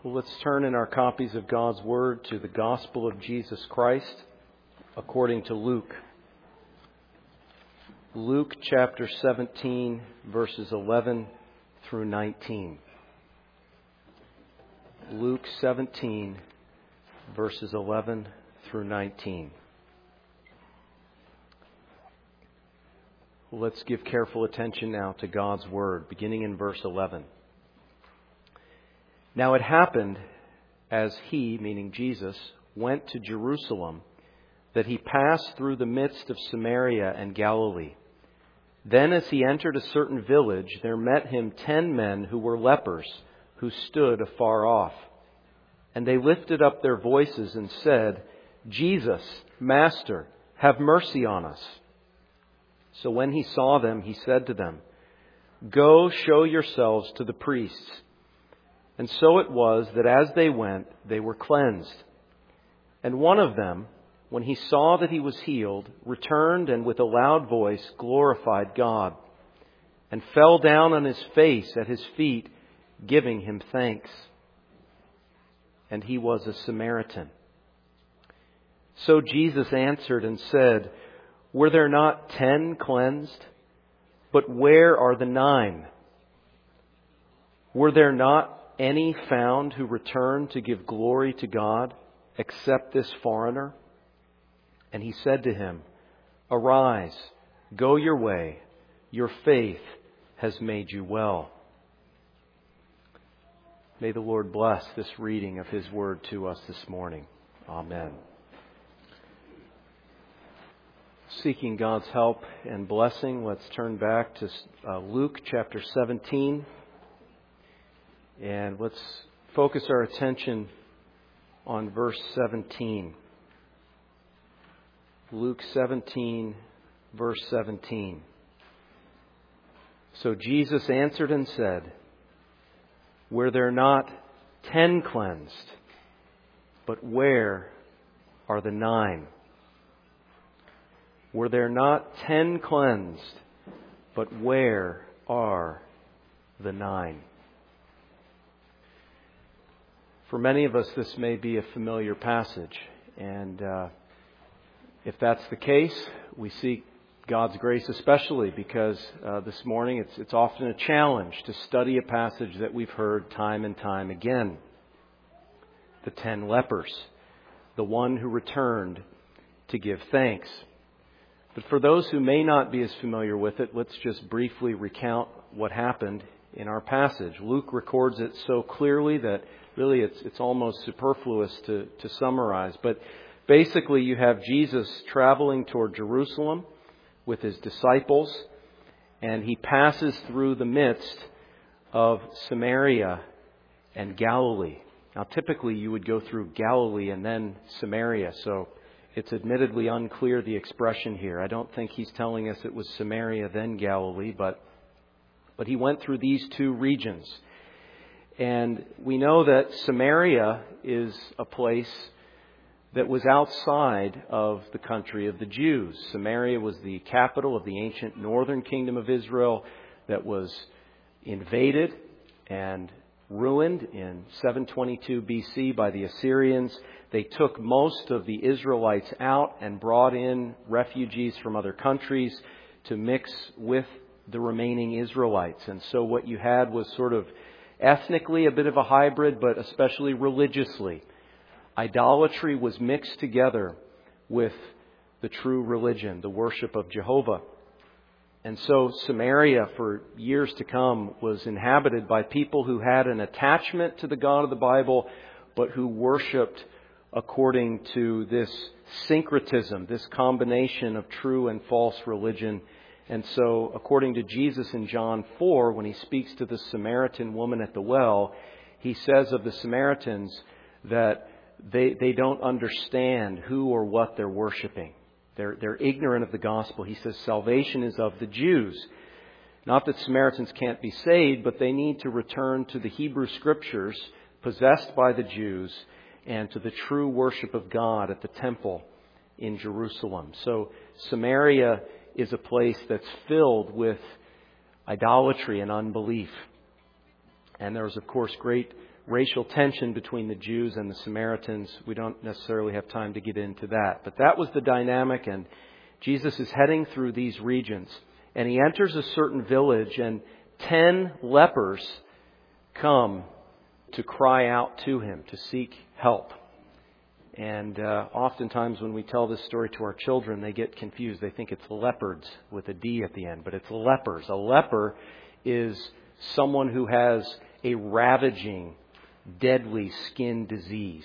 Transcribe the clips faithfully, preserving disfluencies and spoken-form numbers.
Well, let's turn in our copies of God's Word to the Gospel of Jesus Christ according to Luke. Luke chapter seventeen, verses eleven through nineteen. Luke seventeen, verses eleven through nineteen. Let's give careful attention now to God's Word, beginning in verse eleven. Now it happened, as he, meaning Jesus, went to Jerusalem, that he passed through the midst of Samaria and Galilee. Then as he entered a certain village, there met him ten men who were lepers, who stood afar off. And they lifted up their voices and said, Jesus, Master, have mercy on us. So when he saw them, he said to them, Go show yourselves to the priests. And so it was that as they went, they were cleansed. And one of them, when he saw that he was healed, returned and with a loud voice glorified God, and fell down on his face at his feet, giving him thanks. And he was a Samaritan. So Jesus answered and said, Were there not ten cleansed? But where are the nine? Were there not any found who returned to give glory to God, except this foreigner? And he said to him, Arise, go your way, your faith has made you well. May the Lord bless this reading of His Word to us this morning. Amen. Seeking God's help and blessing, let's turn back to uh, Luke chapter seventeen. And let's focus our attention on verse seventeen. Luke seventeen, verse seventeen. So Jesus answered and said, Were there not ten cleansed? But where are the nine? Were there not ten cleansed? But where are the nine? For many of us, this may be a familiar passage. And uh, if that's the case, we seek God's grace especially because uh, this morning it's, it's often a challenge to study a passage that we've heard time and time again. The ten lepers, the one who returned to give thanks. But for those who may not be as familiar with it, let's just briefly recount what happened in our passage. Luke records it so clearly that really it's it's almost superfluous to, to summarize. But basically you have Jesus traveling toward Jerusalem with his disciples, and he passes through the midst of Samaria and Galilee. Now typically you would go through Galilee and then Samaria, so it's admittedly unclear the expression here. I don't think he's telling us it was Samaria then Galilee, but but he went through these two regions. And we know that Samaria is a place that was outside of the country of the Jews. Samaria was the capital of the ancient northern kingdom of Israel that was invaded and ruined in seven twenty-two B C by the Assyrians. They took most of the Israelites out and brought in refugees from other countries to mix with the remaining Israelites. And so what you had was sort of ethnically a bit of a hybrid, but especially religiously. Idolatry was mixed together with the true religion, the worship of Jehovah. And so Samaria, for years to come, was inhabited by people who had an attachment to the God of the Bible, but who worshipped according to this syncretism, this combination of true and false religion. And so, according to Jesus in John four, when he speaks to the Samaritan woman at the well, he says of the Samaritans that they, they don't understand who or what they're worshiping. They're, they're ignorant of the gospel. He says salvation is of the Jews. Not that Samaritans can't be saved, but they need to return to the Hebrew Scriptures possessed by the Jews and to the true worship of God at the temple in Jerusalem. So Samaria is a place that's filled with idolatry and unbelief. And there's, of course, great racial tension between the Jews and the Samaritans. We don't necessarily have time to get into that. But that was the dynamic, and Jesus is heading through these regions. And he enters a certain village, and ten lepers come to cry out to him, to seek help. And uh, oftentimes when we tell this story to our children, they get confused. They think it's leopards with a D at the end, but it's lepers. A leper is someone who has a ravaging, deadly skin disease.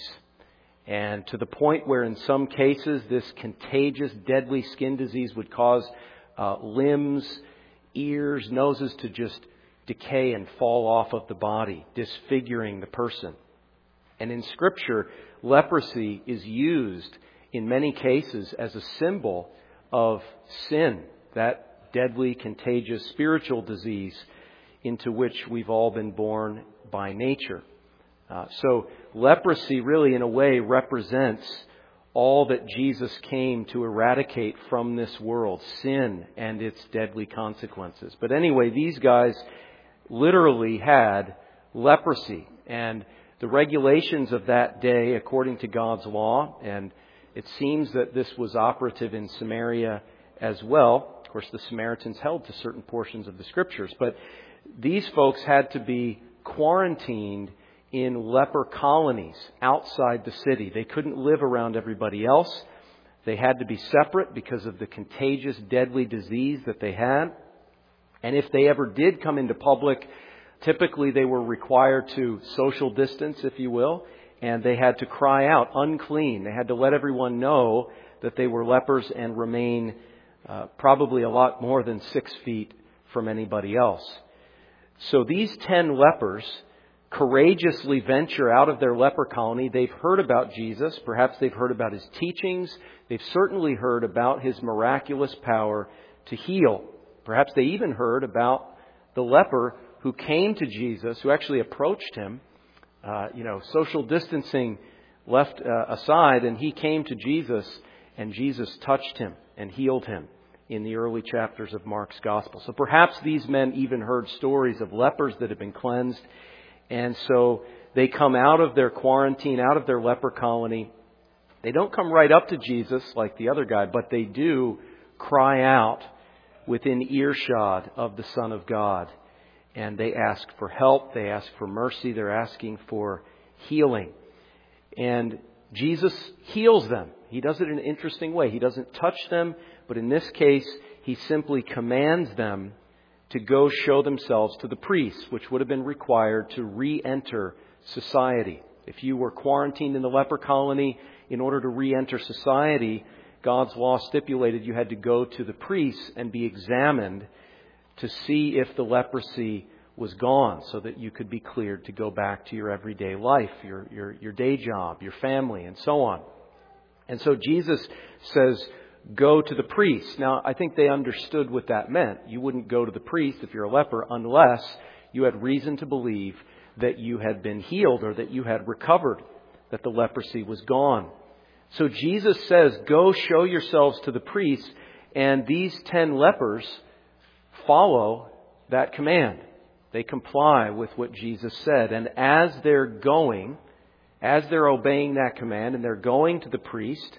And to the point where in some cases this contagious, deadly skin disease would cause uh, limbs, ears, noses to just decay and fall off of the body, disfiguring the person. And in Scripture, leprosy is used in many cases as a symbol of sin, that deadly, contagious spiritual disease into which we've all been born by nature. Uh, so leprosy really in a way represents all that Jesus came to eradicate from this world, sin and its deadly consequences. But anyway, these guys literally had leprosy, and the regulations of that day according to God's law, and it seems that this was operative in Samaria as well. Of course, the Samaritans held to certain portions of the Scriptures, but these folks had to be quarantined in leper colonies outside the city. They couldn't live around everybody else. They had to be separate because of the contagious, deadly disease that they had. And if they ever did come into public, typically they were required to social distance, if you will, and they had to cry out, unclean. They had to let everyone know that they were lepers and remain uh, probably a lot more than six feet from anybody else. So these ten lepers courageously venture out of their leper colony. They've heard about Jesus. Perhaps they've heard about his teachings. They've certainly heard about his miraculous power to heal. Perhaps they even heard about the leper who came to Jesus, who actually approached him, uh, you know, social distancing left uh, aside, and he came to Jesus, and Jesus touched him and healed him in the early chapters of Mark's Gospel. So perhaps these men even heard stories of lepers that had been cleansed. And so they come out of their quarantine, out of their leper colony. They don't come right up to Jesus like the other guy, but they do cry out within earshot of the Son of God. And they ask for help. They ask for mercy. They're asking for healing. And Jesus heals them. He does it in an interesting way. He doesn't touch them, but in this case, he simply commands them to go show themselves to the priests, which would have been required to re-enter society. If you were quarantined in the leper colony, in order to re-enter society, God's law stipulated you had to go to the priests and be examined to see if the leprosy was gone, so that you could be cleared to go back to your everyday life, your, your, your day job, your family, and so on. And so Jesus says, go to the priest. Now, I think they understood what that meant. You wouldn't go to the priest if you're a leper unless you had reason to believe that you had been healed or that you had recovered, that the leprosy was gone. So Jesus says, go show yourselves to the priest, and these ten lepers follow that command. They comply with what Jesus said. And as they're going, as they're obeying that command and they're going to the priest,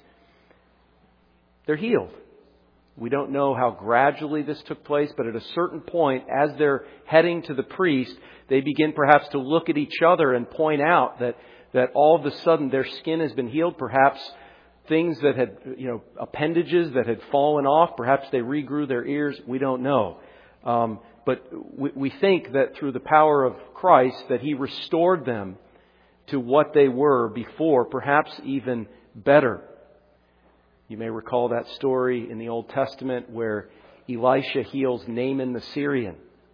they're healed. We don't know how gradually this took place, but at a certain point, as they're heading to the priest, they begin perhaps to look at each other and point out that, that all of a sudden their skin has been healed. Perhaps things that had, you know, appendages that had fallen off. Perhaps they regrew their ears. We don't know. Um, but we, we think that through the power of Christ that He restored them to what they were before, perhaps even better. You may recall that story in the Old Testament where Elisha heals Naaman the Syrian.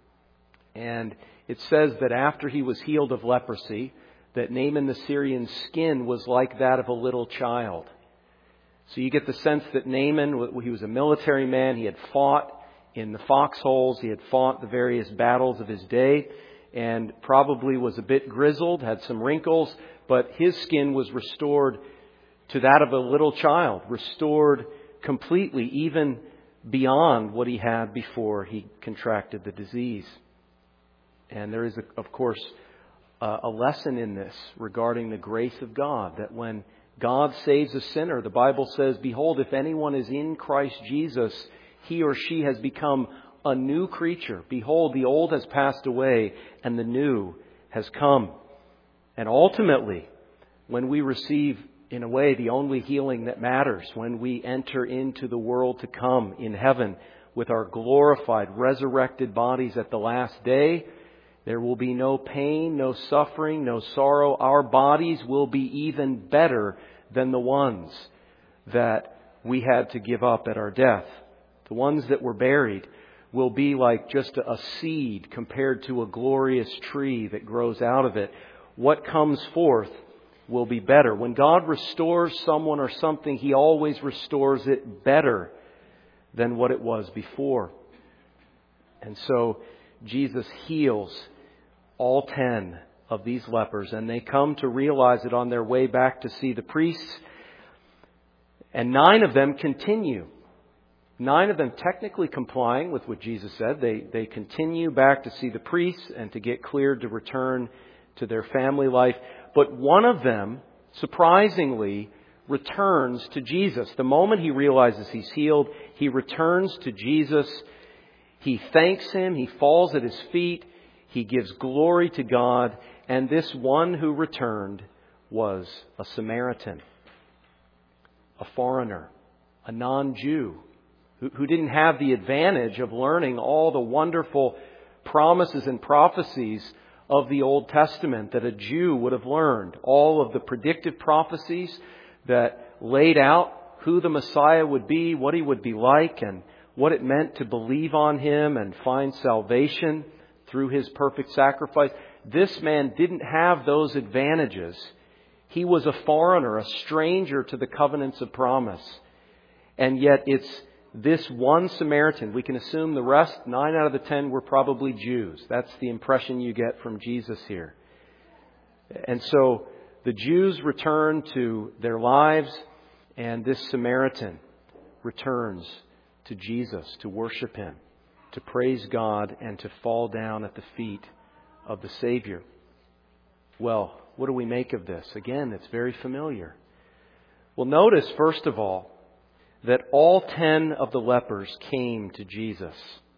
And it says that after he was healed of leprosy, that Naaman the Syrian's skin was like that of a little child. So you get the sense that Naaman, he was a military man. He had fought in the foxholes. He had fought the various battles of his day and probably was a bit grizzled, had some wrinkles, but his skin was restored to that of a little child, restored completely, even beyond what he had before he contracted the disease. And there is, of course, uh, a lesson in this regarding the grace of God, that when God saves a sinner, the Bible says, "Behold, if anyone is in Christ Jesus, he or she has become a new creature. Behold, the old has passed away and the new has come." And ultimately, when we receive, in a way, the only healing that matters, when we enter into the world to come in heaven with our glorified, resurrected bodies at the last day, there will be no pain, no suffering, no sorrow. Our bodies will be even better than the ones that we had to give up at our death. The ones that were buried will be like just a seed compared to a glorious tree that grows out of it. What comes forth will be better. When God restores someone or something, He always restores it better than what it was before. And so Jesus heals all ten of these lepers, and they come to realize it on their way back to see the priests. And nine of them continue. Nine of them technically complying with what Jesus said. They, they continue back to see the priests and to get cleared to return to their family life. But one of them, surprisingly, returns to Jesus. The moment he realizes he's healed, he returns to Jesus. He thanks Him. He falls at His feet. He gives glory to God. And this one who returned was a Samaritan, a foreigner, a non-Jew, who, who didn't have the advantage of learning all the wonderful promises and prophecies of the Old Testament that a Jew would have learned. All of the predictive prophecies that laid out who the Messiah would be, what He would be like, and what it meant to believe on Him and find salvation through His perfect sacrifice. This man didn't have those advantages. He was a foreigner, a stranger to the covenants of promise. And yet it's this one Samaritan. We can assume the rest, nine out of the ten, were probably Jews. That's the impression you get from Jesus here. And so the Jews return to their lives, and this Samaritan returns to Jesus to worship Him, to praise God, and to fall down at the feet of the Savior. Well, what do we make of this? Again, it's very familiar. Well, notice, first of all, that all ten of the lepers came to Jesus.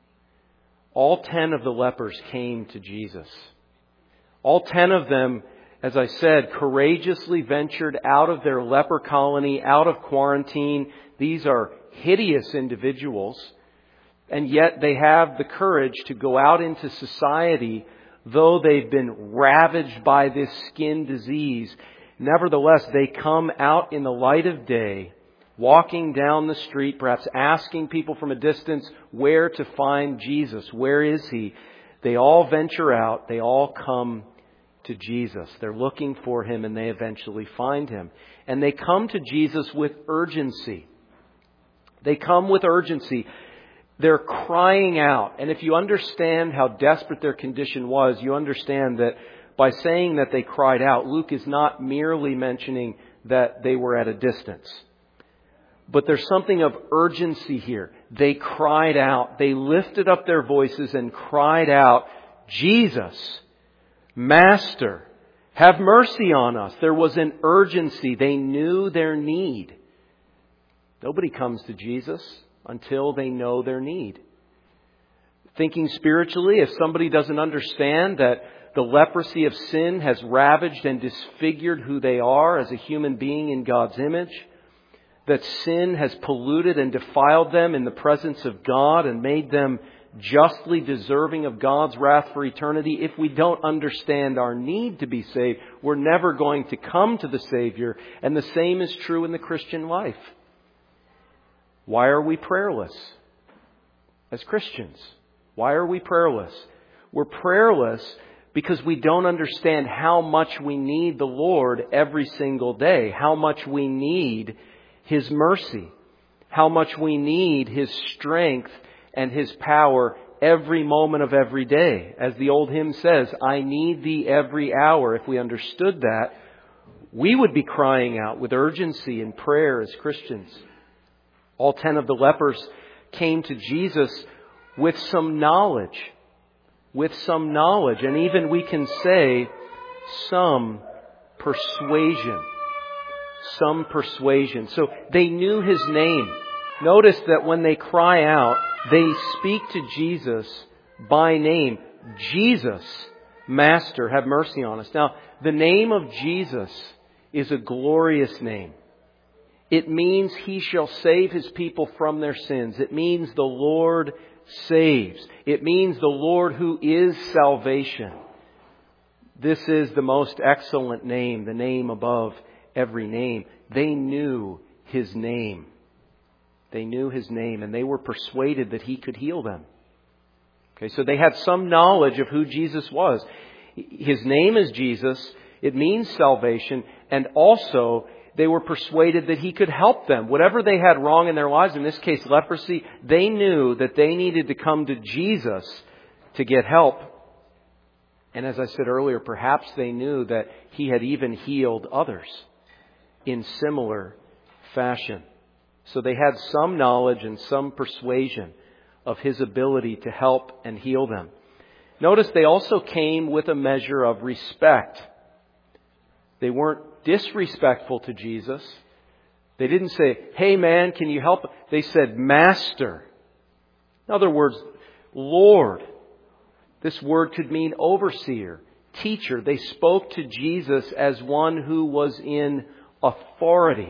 All ten of the lepers came to Jesus. All ten of them, as I said, courageously ventured out of their leper colony, out of quarantine. These are hideous individuals. And yet they have the courage to go out into society, though they've been ravaged by this skin disease. Nevertheless, they come out in the light of day, walking down the street, perhaps asking people from a distance where to find Jesus. Where is He? They all venture out. They all come to Jesus. They're looking for Him, and they eventually find Him. And they come to Jesus with urgency. They come with urgency. They're crying out. And if you understand how desperate their condition was, you understand that by saying that they cried out, Luke is not merely mentioning that they were at a distance. But there's something of urgency here. They cried out. They lifted up their voices and cried out, "Jesus, Master, have mercy on us." There was an urgency. They knew their need. Nobody comes to Jesus until they know their need. Thinking spiritually, if somebody doesn't understand that the leprosy of sin has ravaged and disfigured who they are as a human being in God's image, that sin has polluted and defiled them in the presence of God and made them justly deserving of God's wrath for eternity, if we don't understand our need to be saved, we're never going to come to the Savior. And the same is true in the Christian life. Why are we prayerless as Christians? Why are we prayerless? We're prayerless because we don't understand how much we need the Lord every single day, how much we need His mercy, how much we need His strength and His power every moment of every day. As the old hymn says, "I need Thee every hour." If we understood that, we would be crying out with urgency in prayer as Christians. All ten of the lepers came to Jesus with some knowledge, with some knowledge. And even we can say some persuasion. Some persuasion. So they knew His name. Notice that when they cry out, they speak to Jesus by name. Jesus, Master, have mercy on us. Now, the name of Jesus is a glorious name. It means He shall save His people from their sins. It means the Lord saves. It means the Lord who is salvation. This is the most excellent name, the name above every name. They knew His name. They knew His name, and they were persuaded that He could heal them. Okay, so they had some knowledge of who Jesus was. His name is Jesus. It means salvation, and also they were persuaded that He could help them. Whatever they had wrong in their lives, in this case leprosy, they knew that they needed to come to Jesus to get help. And as I said earlier, perhaps they knew that He had even healed others in similar fashion. So they had some knowledge and some persuasion of His ability to help and heal them. Notice they also came with a measure of respect. They weren't disrespectful to Jesus. They didn't say, "Hey man, can you help?" They said, "Master." In other words, Lord. This word could mean overseer, teacher. They spoke to Jesus as one who was in authority.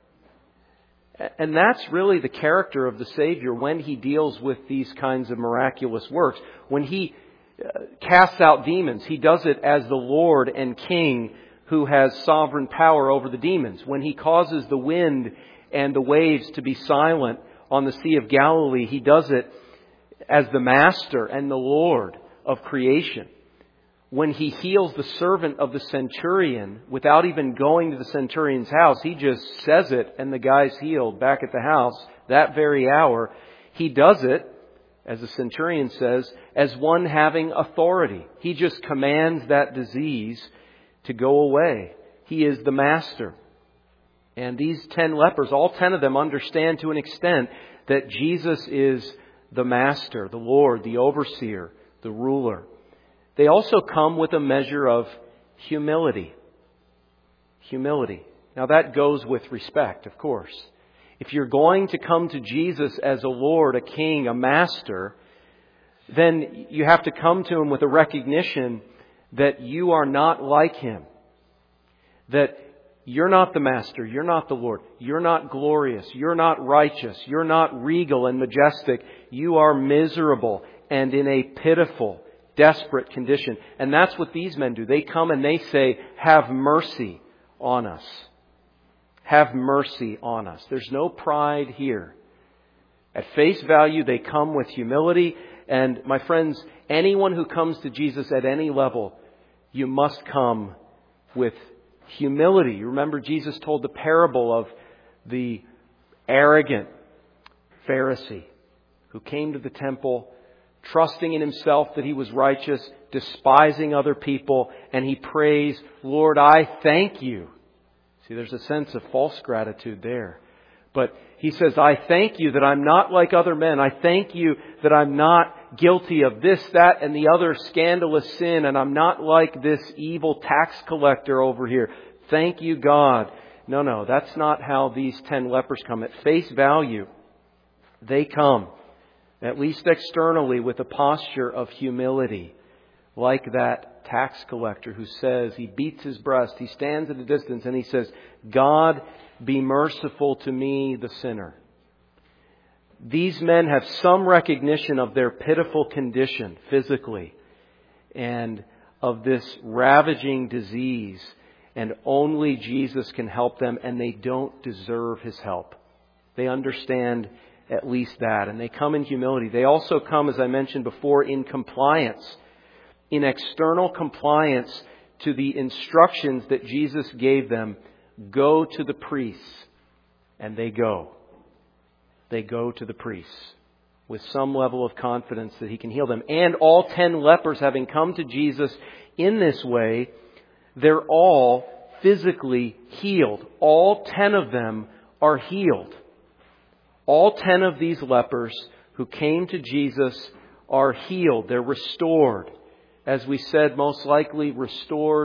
And that's really the character of the Savior when He deals with these kinds of miraculous works. When He casts out demons, He does it as the Lord and King who has sovereign power over the demons. When He causes the wind and the waves to be silent on the Sea of Galilee, He does it as the Master and the Lord of creation. When He heals the servant of the centurion without even going to the centurion's house, He just says it and the guy's healed back at the house that very hour. He does it, as the centurion says, as one having authority. He just commands that disease to go away. He is the Master. And these ten lepers, all ten of them, understand to an extent that Jesus is the Master, the Lord, the overseer, the ruler. They also come with a measure of humility. Humility. Now that goes with respect, of course. If you're going to come to Jesus as a Lord, a King, a Master, then you have to come to Him with a recognition that you are not like Him. That you're not the Master, you're not the Lord, you're not glorious, you're not righteous, you're not regal and majestic. You are miserable and in a pitiful, desperate condition. And that's what these men do. They come and they say, "Have mercy on us. Have mercy on us." There's no pride here. At face value, they come with humility. And my friends, anyone who comes to Jesus at any level, you must come with humility. You remember Jesus told the parable of the arrogant Pharisee who came to the temple trusting in himself that he was righteous, despising other people, and he prays, "Lord, I thank you." See, there's a sense of false gratitude there. But he says, "I thank you that I'm not like other men. I thank you that I'm not guilty of this, that, and the other scandalous sin, and I'm not like this evil tax collector over here. Thank you, God." No, no, that's not how these ten lepers come. At face value, they come, at least externally, with a posture of humility, like that tax collector who says, he beats his breast, he stands at a distance and he says, "God, be merciful to me, the sinner." These men have some recognition of their pitiful condition physically and of this ravaging disease, and only Jesus can help them, and they don't deserve His help. They understand at least that, and they come in humility. They also come, as I mentioned before, in compliance, in external compliance to the instructions that Jesus gave them. Go to the priests. And they go. They go to the priests with some level of confidence that He can heal them. And all ten lepers, having come to Jesus in this way, they're all physically healed. All ten of them are healed. All ten of these lepers who came to Jesus are healed. They're restored. As we said, most likely restored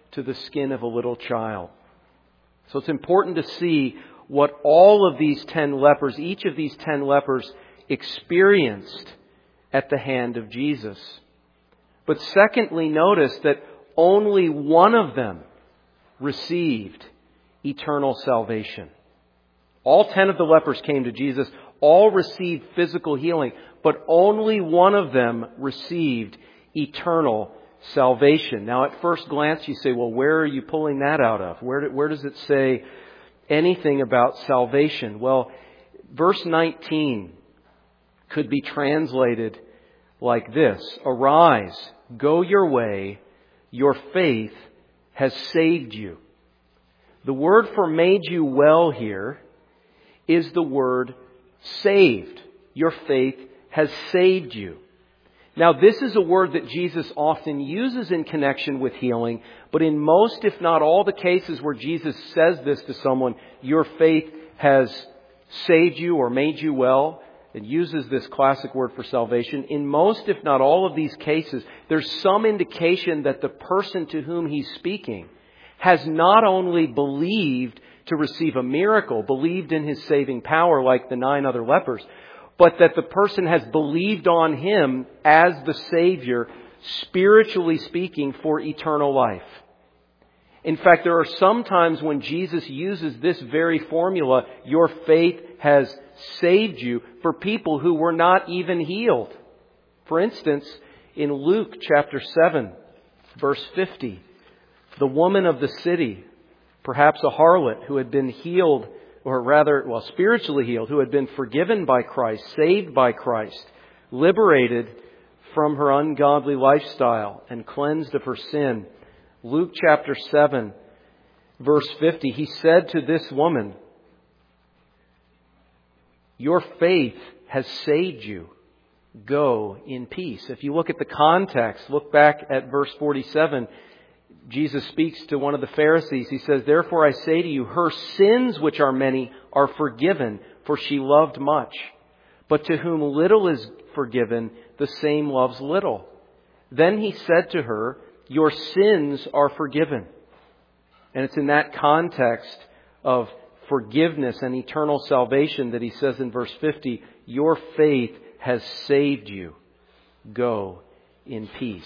to the skin of a little child. So it's important to see what all of these ten lepers, each of these ten lepers, experienced at the hand of Jesus. But secondly, notice that only one of them received eternal salvation. All ten of the lepers came to Jesus, all received physical healing, but only one of them received eternal salvation. Now, at first glance, you say, well, where are you pulling that out of? Where, where does it say anything about salvation? Well, verse nineteen could be translated like this: Arise, go your way, your faith has saved you. The word for made you well here is the word saved. Your faith has saved you. Now, this is a word that Jesus often uses in connection with healing, but in most, if not all, the cases where Jesus says this to someone, your faith has saved you or made you well, and uses this classic word for salvation, in most, if not all of these cases, there's some indication that the person to whom he's speaking has not only believed to receive a miracle, believed in His saving power like the nine other lepers, but that the person has believed on Him as the Savior, spiritually speaking, for eternal life. In fact, there are some times when Jesus uses this very formula, your faith has saved you, for people who were not even healed. For instance, in Luke chapter seven, verse fifty, the woman of the city, perhaps a harlot who had been healed, or rather, well, spiritually healed, who had been forgiven by Christ, saved by Christ, liberated from her ungodly lifestyle and cleansed of her sin. Luke chapter seven, verse fifty, he said to this woman, your faith has saved you. Go in peace. If you look at the context, look back at verse forty-seven, Jesus speaks to one of the Pharisees. He says, therefore I say to you, her sins, which are many, are forgiven, for she loved much. But to whom little is forgiven, the same loves little. Then he said to her, your sins are forgiven. And it's in that context of forgiveness and eternal salvation that he says in verse fifty, your faith has saved you. Go in peace.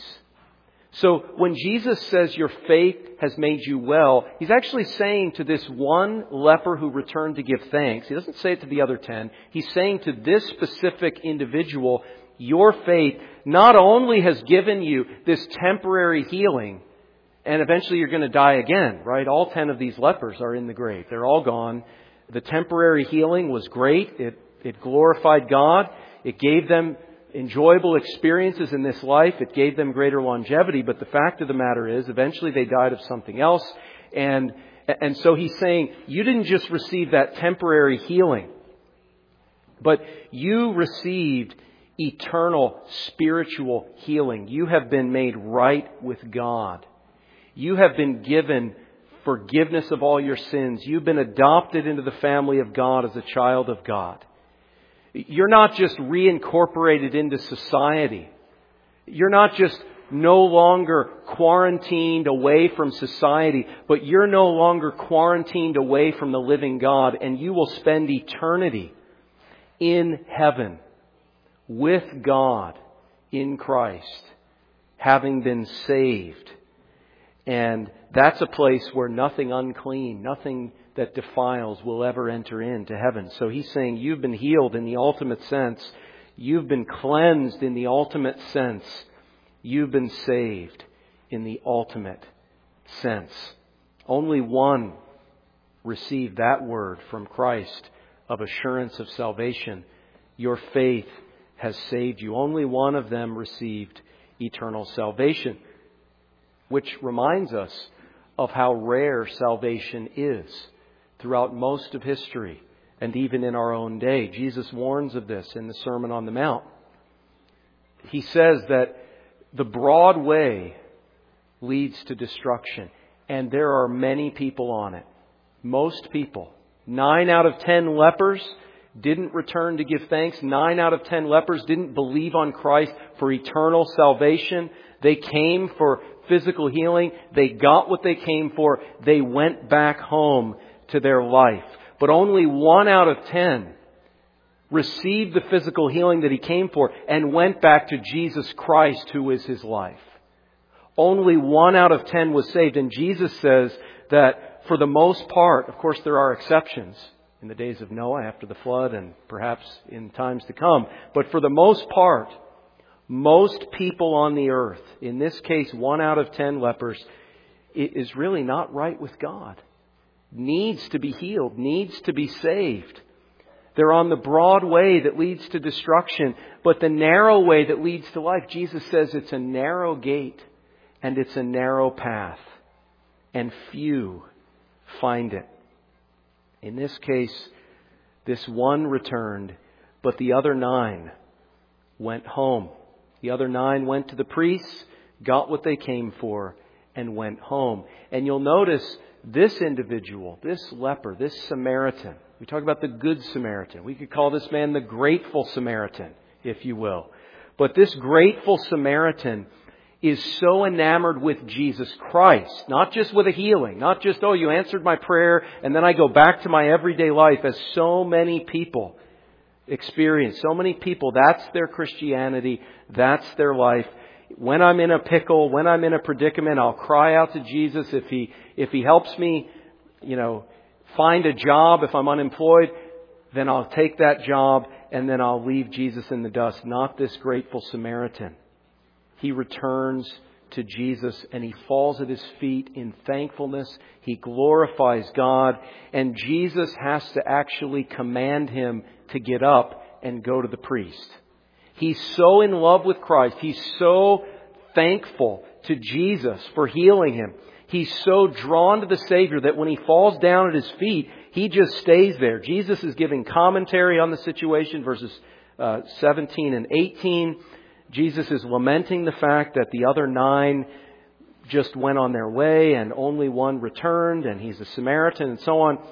So when Jesus says your faith has made you well, He's actually saying to this one leper who returned to give thanks, He doesn't say it to the other ten, He's saying to this specific individual, your faith not only has given you this temporary healing, and eventually you're going to die again, right? All ten of these lepers are in the grave. They're all gone. The temporary healing was great. It, it glorified God. It gave them enjoyable experiences in this life. It gave them greater longevity. But the fact of the matter is, eventually they died of something else. And, and so he's saying, you didn't just receive that temporary healing, but you received eternal spiritual healing. You have been made right with God. You have been given forgiveness of all your sins. You've been adopted into the family of God as a child of God. You're not just reincorporated into society. You're not just no longer quarantined away from society, but you're no longer quarantined away from the living God, and you will spend eternity in heaven with God in Christ, having been saved. And that's a place where nothing unclean, nothing that defiles will ever enter into heaven. So he's saying you've been healed in the ultimate sense. You've been cleansed in the ultimate sense. You've been saved in the ultimate sense. Only one received that word from Christ of assurance of salvation. Your faith has saved you. Only one of them received eternal salvation, which reminds us of how rare salvation is throughout most of history and even in our own day. Jesus warns of this in the Sermon on the Mount. He says that the broad way leads to destruction, and there are many people on it. Most people. Nine out of ten lepers didn't return to give thanks. Nine out of ten lepers didn't believe on Christ for eternal salvation. They came for physical healing. They got what they came for. They went back home to their life. But only one out of ten received the physical healing that he came for and went back to Jesus Christ, who is his life. Only one out of ten was saved. And Jesus says that for the most part, of course there are exceptions in the days of Noah after the flood and perhaps in times to come, but for the most part, most people on the earth, in this case one out of ten lepers, is really not right with God. Needs to be healed, needs to be saved. They're on the broad way that leads to destruction, but the narrow way that leads to life, Jesus says it's a narrow gate and it's a narrow path, and few find it. In this case, this one returned, but the other nine went home. The other nine went to the priests, got what they came for, and went home. And you'll notice this individual, this leper, this Samaritan, we talk about the Good Samaritan. We could call this man the Grateful Samaritan, if you will. But this Grateful Samaritan is so enamored with Jesus Christ, not just with a healing, not just, oh, you answered my prayer and then I go back to my everyday life, as so many people experience. So many people, that's their Christianity, that's their life. When I'm in a pickle, when I'm in a predicament, I'll cry out to Jesus. If He, if He helps me, you know, find a job, if I'm unemployed, then I'll take that job and then I'll leave Jesus in the dust. Not this Grateful Samaritan. He returns to Jesus and he falls at His feet in thankfulness. He glorifies God, and Jesus has to actually command him to get up and go to the priest. He's so in love with Christ. He's so thankful to Jesus for healing him. He's so drawn to the Savior that when he falls down at His feet, he just stays there. Jesus is giving commentary on the situation, verses uh, seventeen and eighteen. Jesus is lamenting the fact that the other nine just went on their way and only one returned, and he's a Samaritan and so on.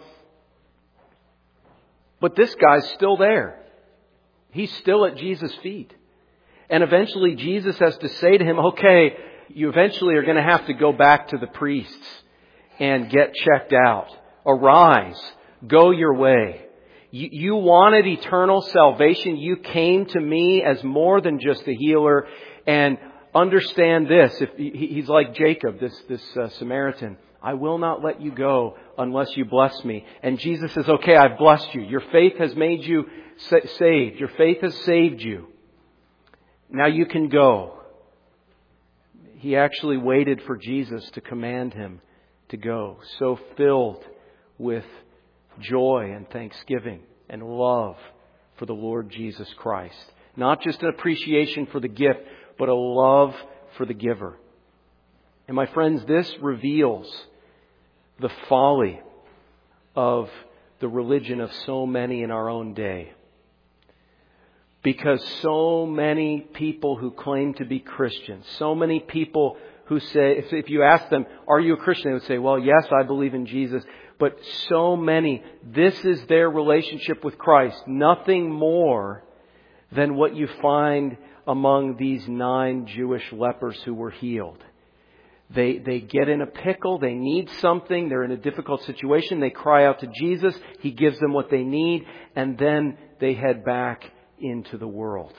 But this guy's still there. He's still at Jesus' feet. And eventually Jesus has to say to him, okay, you eventually are going to have to go back to the priests and get checked out. Arise, go your way. You, you wanted eternal salvation. You came to me as more than just a healer. And understand this, if he's like Jacob, this, this uh, Samaritan, I will not let you go unless you bless me. And Jesus says, okay, I've blessed you. Your faith has made you sa- saved. Your faith has saved you. Now you can go. He actually waited for Jesus to command him to go. So filled with joy and thanksgiving and love for the Lord Jesus Christ. Not just an appreciation for the gift, but a love for the giver. And my friends, this reveals the folly of the religion of so many in our own day. Because so many people who claim to be Christians, so many people who say, if, if you ask them, are you a Christian? They would say, well, yes, I believe in Jesus. But so many, this is their relationship with Christ. Nothing more than what you find among these nine Jewish lepers who were healed. They, they get in a pickle. They need something. They're in a difficult situation. They cry out to Jesus. He gives them what they need. And then they head back into the world.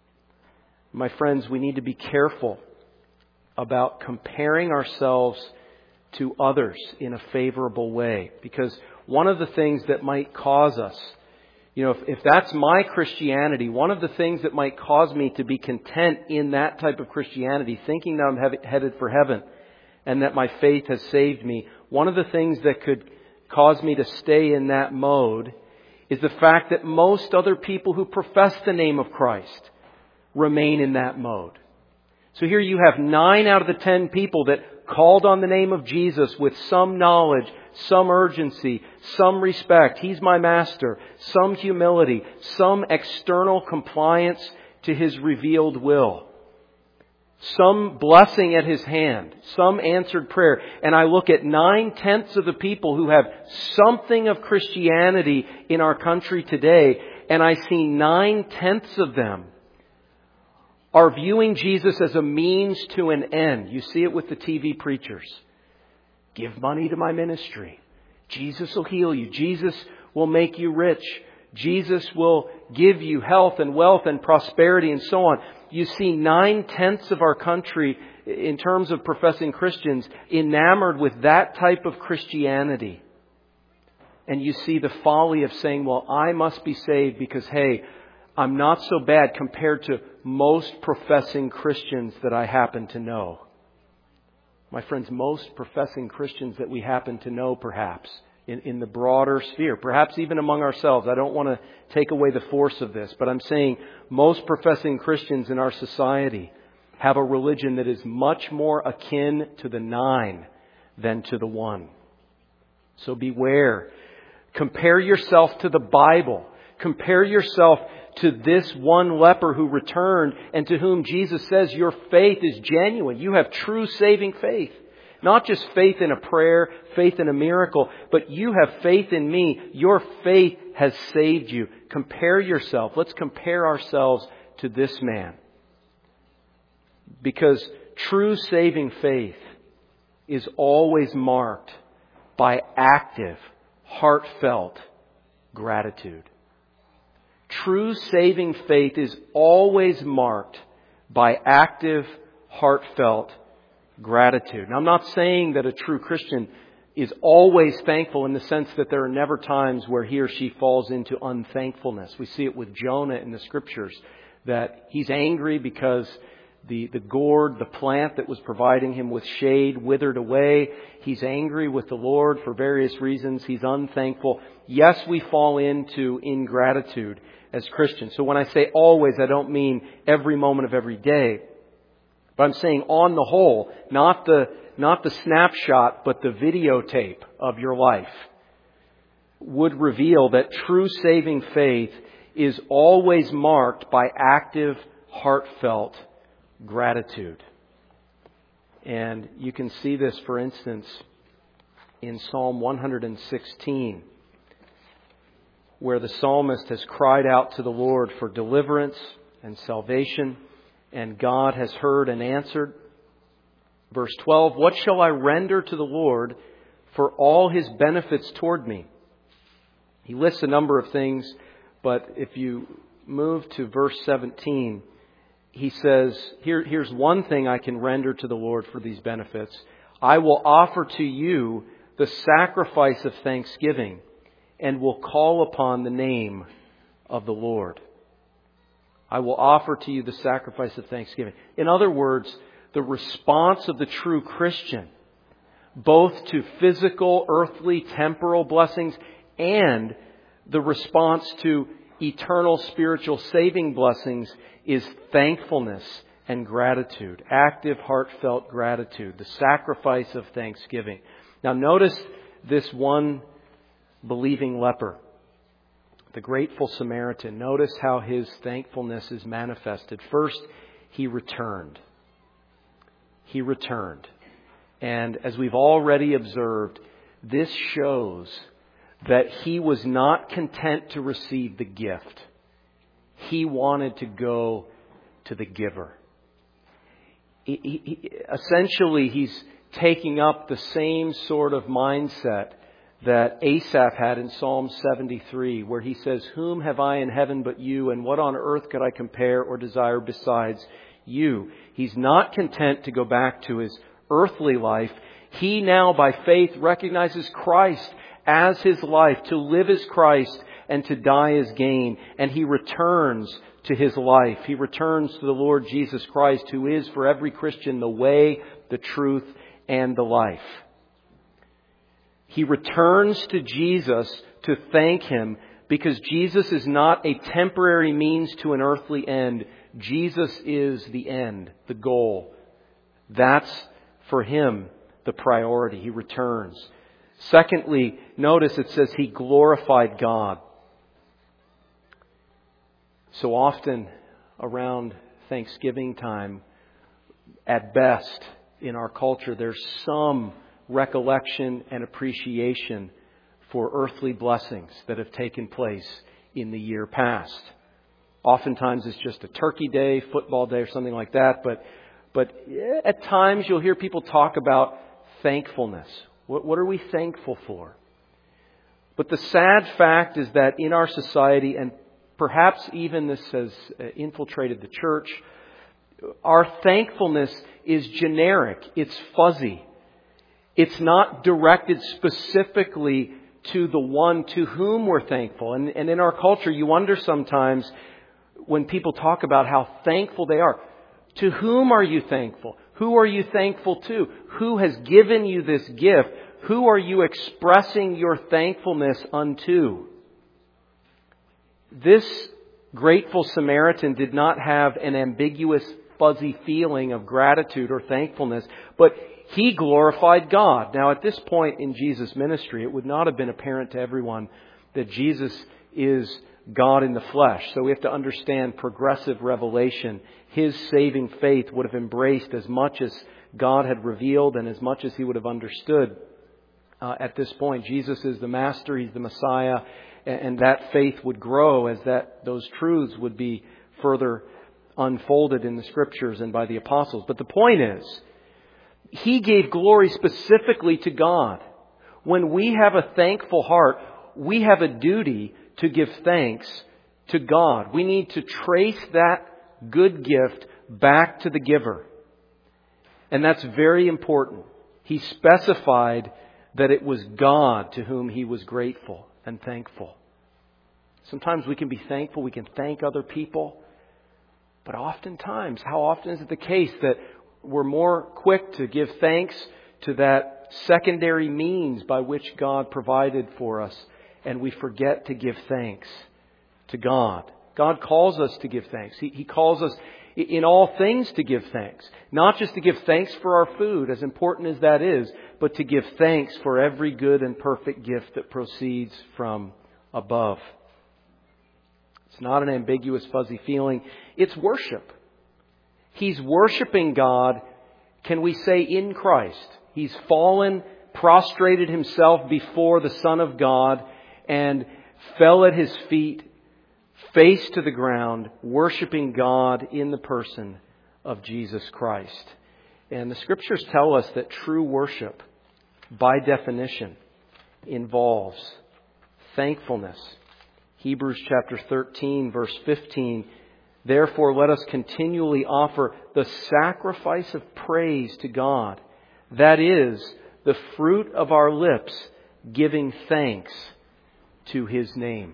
My friends, we need to be careful about comparing ourselves to others in a favorable way. Because one of the things that might cause us, you know, if, if that's my Christianity, one of the things that might cause me to be content in that type of Christianity, thinking that I'm he- headed for heaven and that my faith has saved me, one of the things that could cause me to stay in that mode is the fact that most other people who profess the name of Christ remain in that mode. So here you have nine out of the ten people that called on the name of Jesus with some knowledge, some urgency, some respect. He's my master. Some humility, some external compliance to His revealed will. Some blessing at His hand, some answered prayer. And I look at nine-tenths of the people who have something of Christianity in our country today, and I see nine-tenths of them are viewing Jesus as a means to an end. You see it with the T V preachers. Give money to my ministry. Jesus will heal you. Jesus will make you rich. Jesus will give you health and wealth and prosperity and so on. You see nine-tenths of our country, in terms of professing Christians, enamored with that type of Christianity. And you see the folly of saying, well, I must be saved because, hey, I'm not so bad compared to most professing Christians that I happen to know. My friends, most professing Christians that we happen to know, perhaps, in, in the broader sphere, perhaps even among ourselves. I don't want to take away the force of this, but I'm saying most professing Christians in our society have a religion that is much more akin to the nine than to the one. So beware. Compare yourself to the Bible. Compare yourself to this one leper who returned and to whom Jesus says your faith is genuine. You have true saving faith. Not just faith in a prayer, faith in a miracle, but you have faith in me. Your faith has saved you. Compare yourself. Let's compare ourselves to this man. Because true saving faith is always marked by active, heartfelt gratitude. True saving faith is always marked by active, heartfelt gratitude. Now, I'm not saying that a true Christian is always thankful in the sense that there are never times where he or she falls into unthankfulness. We see it with Jonah in the Scriptures, that he's angry because The, the gourd, the plant that was providing him with shade, withered away. He's angry with the Lord for various reasons. He's unthankful. Yes, we fall into ingratitude as Christians. So when I say always, I don't mean every moment of every day. But I'm saying on the whole, not the, not the snapshot, but the videotape of your life would reveal that true saving faith is always marked by active, heartfelt gratitude. And you can see this, for instance, in Psalm one sixteen, where the psalmist has cried out to the Lord for deliverance and salvation, and God has heard and answered. Verse twelve, what shall I render to the Lord for all His benefits toward me? He lists a number of things, but if you move to verse seventeen, he says, Here, here's one thing I can render to the Lord for these benefits. I will offer to you the sacrifice of thanksgiving and will call upon the name of the Lord. I will offer to you the sacrifice of thanksgiving. In other words, the response of the true Christian, both to physical, earthly, temporal blessings and the response to eternal, spiritual, saving blessings, is thankfulness and gratitude. Active, heartfelt gratitude. The sacrifice of thanksgiving. Now notice this one believing leper, the grateful Samaritan. Notice how his thankfulness is manifested. First, he returned. He returned. And as we've already observed, this shows that he was not content to receive the gift. He wanted to go to the giver. He, he, essentially, he's taking up the same sort of mindset that Asaph had in Psalm seventy-three, where he says, whom have I in heaven but you, and what on earth could I compare or desire besides you? He's not content to go back to his earthly life. He now, by faith, recognizes Christ as his life. To live as Christ and to die as gain. And he returns to his life. He returns to the Lord Jesus Christ, who is for every Christian the way, the truth, and the life. He returns to Jesus to thank Him because Jesus is not a temporary means to an earthly end. Jesus is the end, the goal. That's for Him the priority. He returns. Secondly, notice it says He glorified God. So often around Thanksgiving time, at best in our culture, there's some recollection and appreciation for earthly blessings that have taken place in the year past. Oftentimes it's just a turkey day, football day, or something like that. But but at times you'll hear people talk about thankfulness. What, what are we thankful for? But the sad fact is that in our society, and perhaps even this has infiltrated the church, our thankfulness is generic. It's fuzzy. It's not directed specifically to the one to whom we're thankful. And, and in our culture, you wonder sometimes when people talk about how thankful they are. To whom are you thankful? Who are you thankful to? Who has given you this gift? Who are you expressing your thankfulness unto? This grateful Samaritan did not have an ambiguous, fuzzy feeling of gratitude or thankfulness, but he glorified God. Now, at this point in Jesus' ministry, it would not have been apparent to everyone that Jesus is God in the flesh. So we have to understand progressive revelation. His saving faith would have embraced as much as God had revealed and as much as he would have understood uh, at this point. Jesus is the Master. He's the Messiah. And that faith would grow as that those truths would be further unfolded in the Scriptures and by the apostles. But the point is, he gave glory specifically to God. When we have a thankful heart, we have a duty to give thanks to God. We need to trace that good gift back to the giver. And that's very important. He specified that it was God to whom he was grateful and thankful. Sometimes we can be thankful, we can thank other people. But oftentimes, how often is it the case that we're more quick to give thanks to that secondary means by which God provided for us, and we forget to give thanks to God. God calls us to give thanks. He, he calls us in all things to give thanks. Not just to give thanks for our food, as important as that is, but to give thanks for every good and perfect gift that proceeds from above. It's not an ambiguous, fuzzy feeling. It's worship. He's worshiping God, can we say, in Christ. He's fallen, prostrated himself before the Son of God, and fell at his feet, face to the ground, worshiping God in the person of Jesus Christ. And the Scriptures tell us that true worship, by definition, involves thankfulness. Hebrews chapter thirteen, verse fifteen, therefore let us continually offer the sacrifice of praise to God. That is, the fruit of our lips, giving thanks to His name.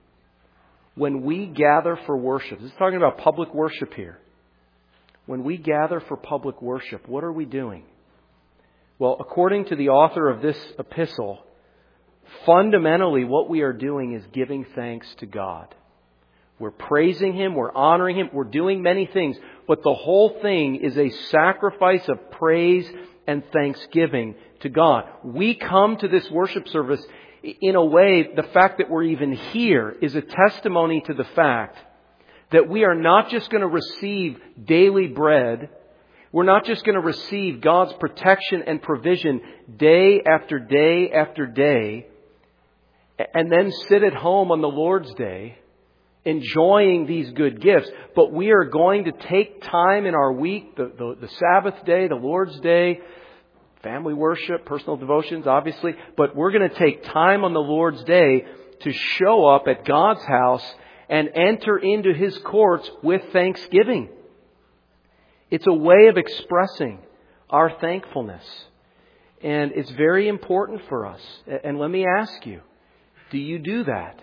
When we gather for worship, this is talking about public worship here. When we gather for public worship, what are we doing? Well, according to the author of this epistle, fundamentally what we are doing is giving thanks to God. We're praising Him, we're honoring Him, we're doing many things, but the whole thing is a sacrifice of praise and thanksgiving to God. We come to this worship service in a way, the fact that we're even here is a testimony to the fact that we are not just going to receive daily bread. We're not just going to receive God's protection and provision day after day after day and then sit at home on the Lord's Day enjoying these good gifts. But we are going to take time in our week, the, the, the Sabbath day, the Lord's Day, family worship, personal devotions, obviously. But we're going to take time on the Lord's Day to show up at God's house and enter into His courts with thanksgiving. It's a way of expressing our thankfulness. And it's very important for us. And let me ask you, do you do that?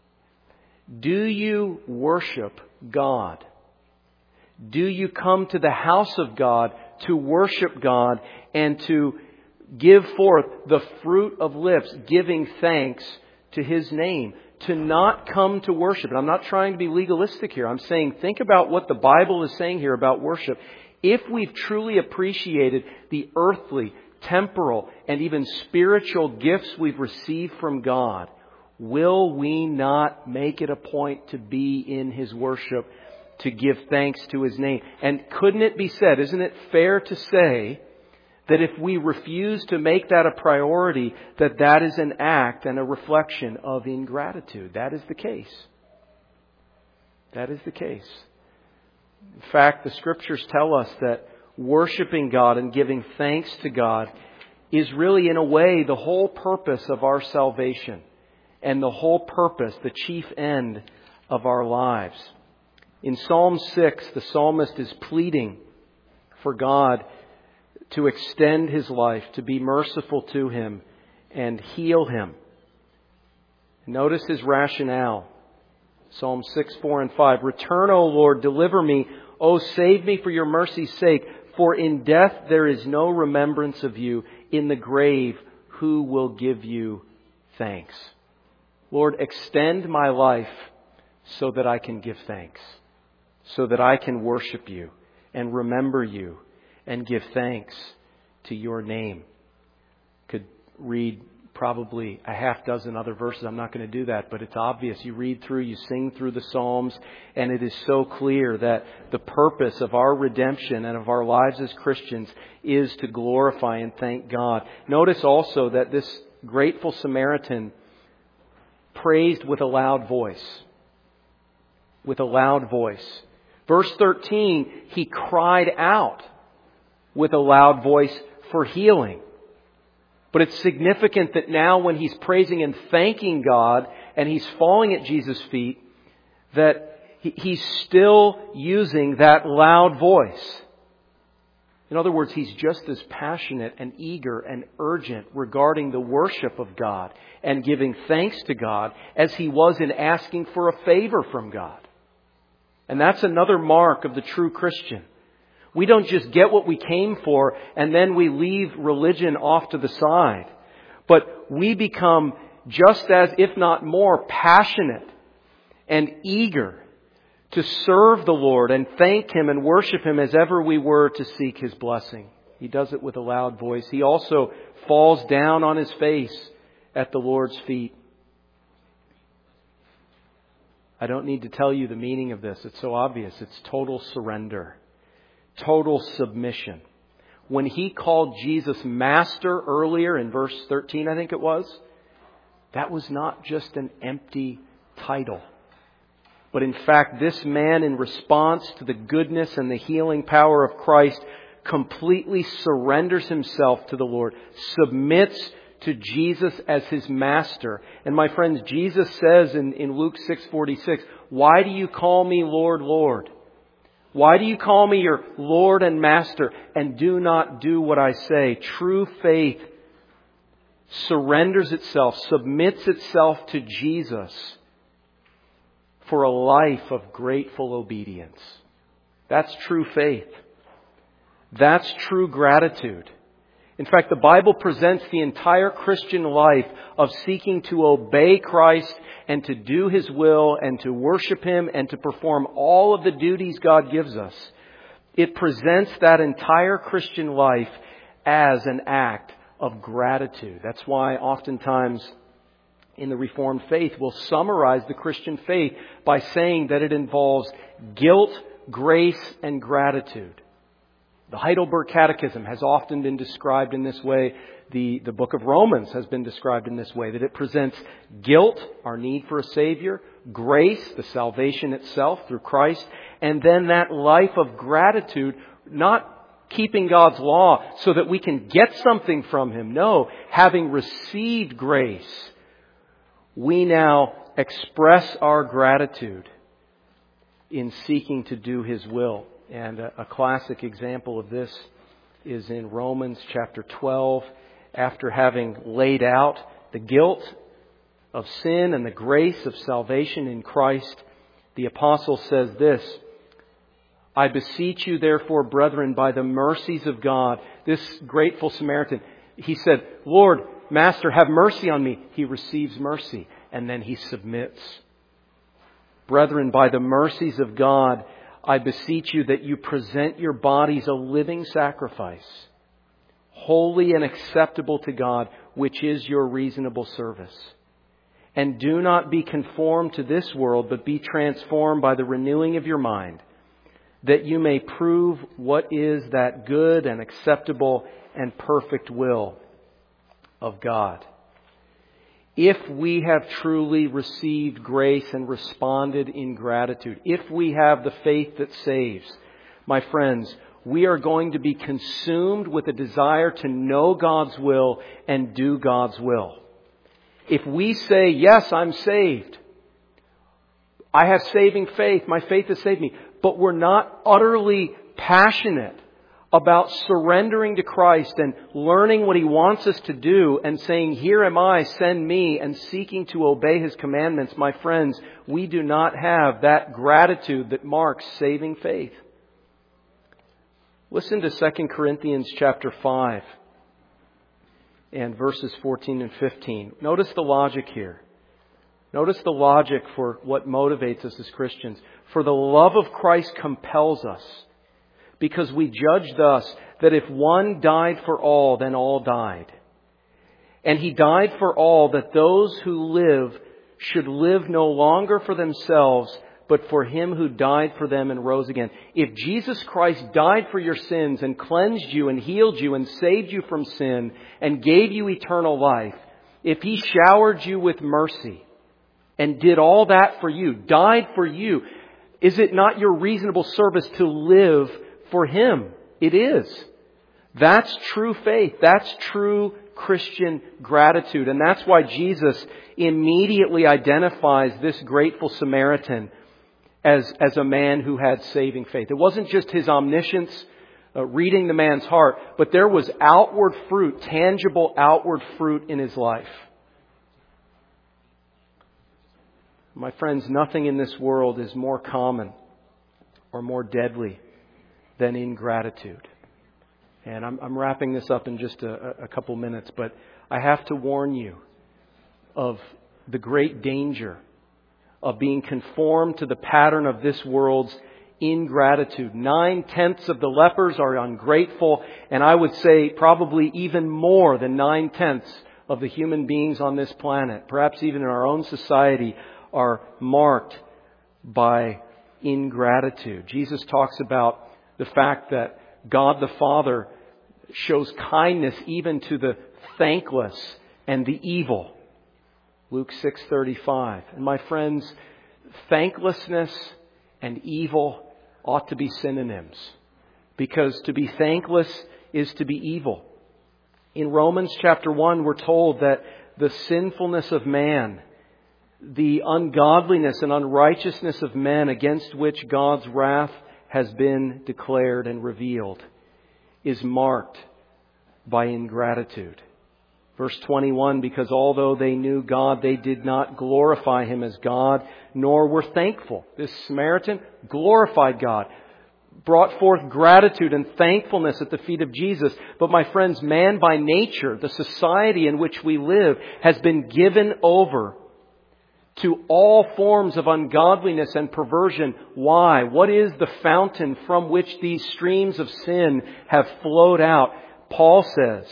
Do you worship God? Do you come to the house of God to worship God and to give forth the fruit of lips, giving thanks to His name? To not come to worship. And I'm not trying to be legalistic here. I'm saying think about what the Bible is saying here about worship. If we've truly appreciated the earthly, temporal, and even spiritual gifts we've received from God, will we not make it a point to be in His worship, to give thanks to His name? And couldn't it be said, isn't it fair to say, that if we refuse to make that a priority, that that is an act and a reflection of ingratitude? That is the case. That is the case. In fact, the Scriptures tell us that worshiping God and giving thanks to God is really, in a way, the whole purpose of our salvation and the whole purpose, the chief end of our lives. In Psalm six, the psalmist is pleading for God to extend his life, to be merciful to him and heal him. Notice his rationale. Psalm six, four and five. Return, O Lord, deliver me. O save me for your mercy's sake. For in death there is no remembrance of you. In the grave, who will give you thanks? Lord, extend my life so that I can give thanks, so that I can worship you and remember you and give thanks to your name. Could read probably a half dozen other verses. I'm not going to do that, but it's obvious. You read through, you sing through the Psalms, and it is so clear that the purpose of our redemption and of our lives as Christians is to glorify and thank God. Notice also that this grateful Samaritan praised with a loud voice. With a loud voice. Verse thirteen, he cried out with a loud voice for healing. But it's significant that now when he's praising and thanking God and he's falling at Jesus' feet, that he's still using that loud voice. In other words, he's just as passionate and eager and urgent regarding the worship of God and giving thanks to God as he was in asking for a favor from God. And that's another mark of the true Christian. We don't just get what we came for and then we leave religion off to the side. But we become just as, if not more, passionate and eager to serve the Lord and thank Him and worship Him as ever we were to seek His blessing. He does it with a loud voice. He also falls down on his face at the Lord's feet. I don't need to tell you the meaning of this. It's so obvious. It's total surrender. Total submission. When he called Jesus Master earlier in verse thirteen, I think it was, that was not just an empty title. But in fact, this man, in response to the goodness and the healing power of Christ, completely surrenders himself to the Lord, submits to Jesus as his master. And my friends, Jesus says in, in Luke six forty-six, "Why do you call me Lord, Lord? Why do you call me your Lord and Master and do not do what I say?" True faith surrenders itself, submits itself to Jesus for a life of grateful obedience. That's true faith. That's true gratitude. In fact, the Bible presents the entire Christian life of seeking to obey Christ and to do His will and to worship Him and to perform all of the duties God gives us. It presents that entire Christian life as an act of gratitude. That's why oftentimes in the Reformed faith we'll summarize the Christian faith by saying that it involves guilt, grace, and gratitude. The Heidelberg Catechism has often been described in this way. The, the book of Romans has been described in this way, that it presents guilt, our need for a Savior, grace, the salvation itself through Christ, and then that life of gratitude, not keeping God's law so that we can get something from Him. No, having received grace, we now express our gratitude in seeking to do His will. And a, a classic example of this is in Romans chapter twelve. After having laid out the guilt of sin and the grace of salvation in Christ, the apostle says this, "I beseech you therefore, brethren, by the mercies of God." This grateful Samaritan, he said, "Lord, Master, have mercy on me." He receives mercy and then he submits. "Brethren, by the mercies of God, I beseech you that you present your bodies a living sacrifice, holy and acceptable to God, which is your reasonable service. And do not be conformed to this world, but be transformed by the renewing of your mind, that you may prove what is that good and acceptable and perfect will of God." if we have truly received grace and responded in gratitude, if we have the faith that saves, my friends, we are going to be consumed with a desire to know God's will and do God's will. If we say, yes, I'm saved, I have saving faith, my faith has saved me, but we're not utterly passionate about surrendering to Christ and learning what He wants us to do and saying, here am I, send me, and seeking to obey His commandments, my friends, we do not have that gratitude that marks saving faith. Listen to Second Corinthians chapter five and verses fourteen and fifteen. Notice the logic here. Notice the logic for what motivates us as Christians. For the love of Christ compels us, because we judge thus, that if one died for all, then all died. And He died for all, that those who live should live no longer for themselves, but for Him who died for them and rose again. If Jesus Christ died for your sins and cleansed you and healed you and saved you from sin and gave you eternal life, if He showered you with mercy and did all that for you, died for you, is it not your reasonable service to live for Him? It is. That's true faith. That's true Christian gratitude. And that's why Jesus immediately identifies this grateful Samaritan as, as a man who had saving faith. It wasn't just his omniscience uh, reading the man's heart, but there was outward fruit, tangible outward fruit in his life. My friends, nothing in this world is more common or more deadly than ingratitude. And I'm, I'm wrapping this up in just a, a couple minutes, but I have to warn you of the great danger of being conformed to the pattern of this world's ingratitude. Nine-tenths of the lepers are ungrateful, and I would say probably even more than nine-tenths of the human beings on this planet, perhaps even in our own society, are marked by ingratitude. Jesus talks about the fact that God the Father shows kindness even to the thankless and the evil. Luke six thirty-five. And my friends, thanklessness and evil ought to be synonyms, because to be thankless is to be evil. In Romans chapter one, we're told that the sinfulness of man, the ungodliness and unrighteousness of men against which God's wrath has been declared and revealed, is marked by ingratitude. Verse twenty-one, because although they knew God, they did not glorify Him as God, nor were thankful. This Samaritan glorified God, brought forth gratitude and thankfulness at the feet of Jesus. But my friends, man by nature, the society in which we live, has been given over to all forms of ungodliness and perversion. Why? What is the fountain from which these streams of sin have flowed out? Paul says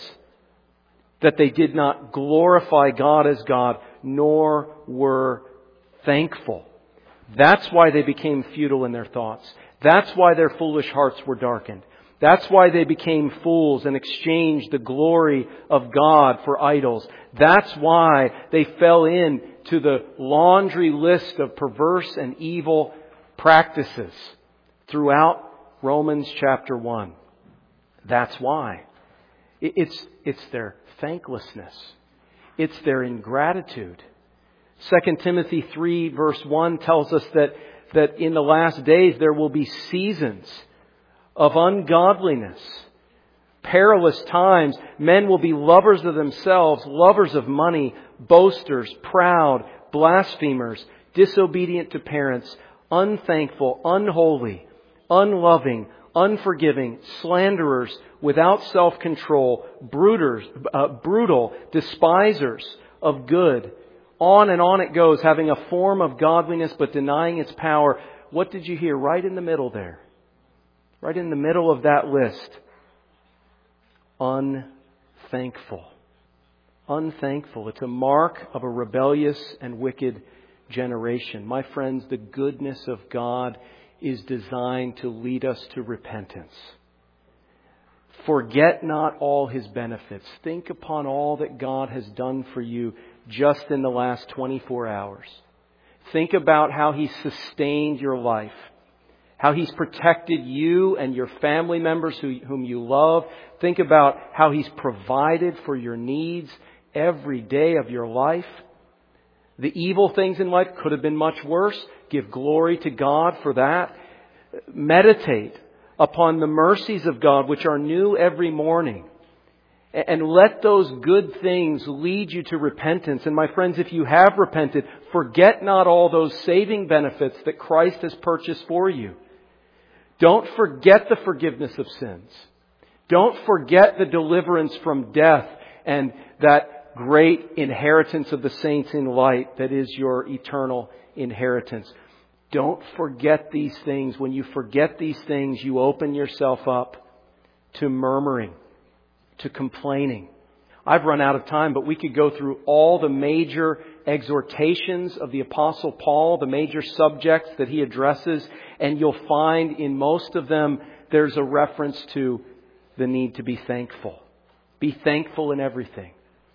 that they did not glorify God as God, nor were thankful. That's why they became futile in their thoughts. That's why their foolish hearts were darkened. That's why they became fools and exchanged the glory of God for idols. That's why they fell in to the laundry list of perverse and evil practices throughout Romans chapter one. That's why. It's, it's their thanklessness. It's their ingratitude. Second Timothy three verse one tells us that, that in the last days there will be seasons of ungodliness, perilous times. Men will be lovers of themselves, lovers of money, boasters, proud, blasphemers, disobedient to parents, unthankful, unholy, unloving, unforgiving, slanderers, without self-control, bruters, uh, brutal, despisers of good. On and on it goes, having a form of godliness but denying its power. What did you hear right in the middle there? Right in the middle of that list. Unthankful. Unthankful. It's a mark of a rebellious and wicked generation. My friends, the goodness of God is designed to lead us to repentance. Forget not all His benefits. Think upon all that God has done for you. just in the last twenty-four hours. Think about how He's sustained your life, how He's protected you and your family members who, whom you love. Think about how He's provided for your needs every day of your life. The evil things in life could have been much worse. Give glory to God for that. Meditate upon the mercies of God, which are new every morning. And let those good things lead you to repentance. And my friends, if you have repented, forget not all those saving benefits that Christ has purchased for you. Don't forget the forgiveness of sins. Don't forget the deliverance from death and that great inheritance of the saints in light that is your eternal inheritance. Don't forget these things. When you forget these things, you open yourself up to murmuring, to complaining. I've run out of time, but we could go through all the major exhortations of the Apostle Paul, the major subjects that he addresses, and you'll find in most of them there's a reference to the need to be thankful. Be thankful in everything.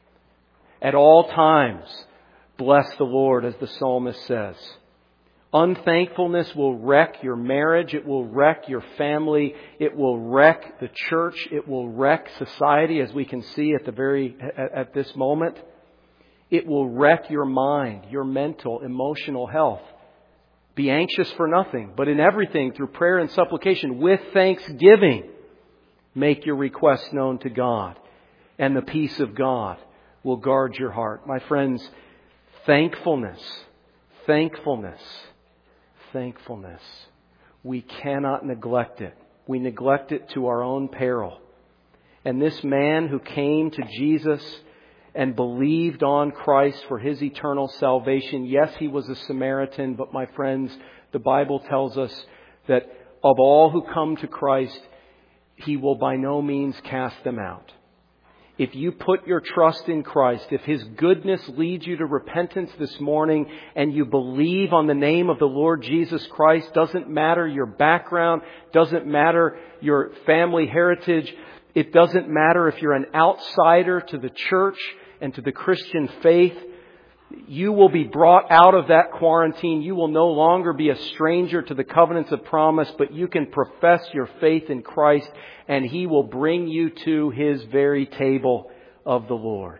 At all times, bless the Lord, as the psalmist says. Unthankfulness will wreck your marriage. It will wreck your family. It will wreck the church. It will wreck society, as we can see at the very at, at this moment. It will wreck your mind, your mental, emotional health. Be anxious for nothing, but in everything through prayer and supplication with thanksgiving, make your requests known to God, and the peace of God will guard your heart. My friends, thankfulness, thankfulness. Thankfulness. We cannot neglect it. We neglect it to our own peril. And this man who came to Jesus and believed on Christ for his eternal salvation, yes, he was a Samaritan, but my friends, the Bible tells us that of all who come to Christ, He will by no means cast them out. If you put your trust in Christ, if His goodness leads you to repentance this morning and you believe on the name of the Lord Jesus Christ, doesn't matter your background, doesn't matter your family heritage, it doesn't matter if you're an outsider to the church and to the Christian faith, you will be brought out of that quarantine. You will no longer be a stranger to the covenants of promise, but you can profess your faith in Christ and He will bring you to His very table of the Lord.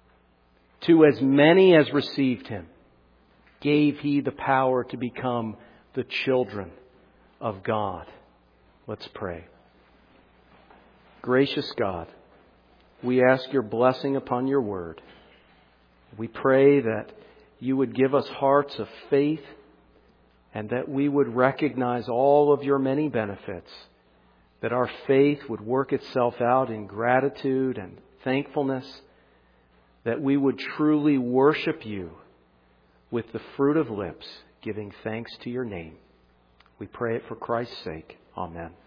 To as many as received Him, gave He the power to become the children of God. Let's pray. Gracious God, we ask Your blessing upon Your word. We pray that You would give us hearts of faith and that we would recognize all of Your many benefits, that our faith would work itself out in gratitude and thankfulness, that we would truly worship You with the fruit of lips, giving thanks to Your name. We pray it for Christ's sake. Amen.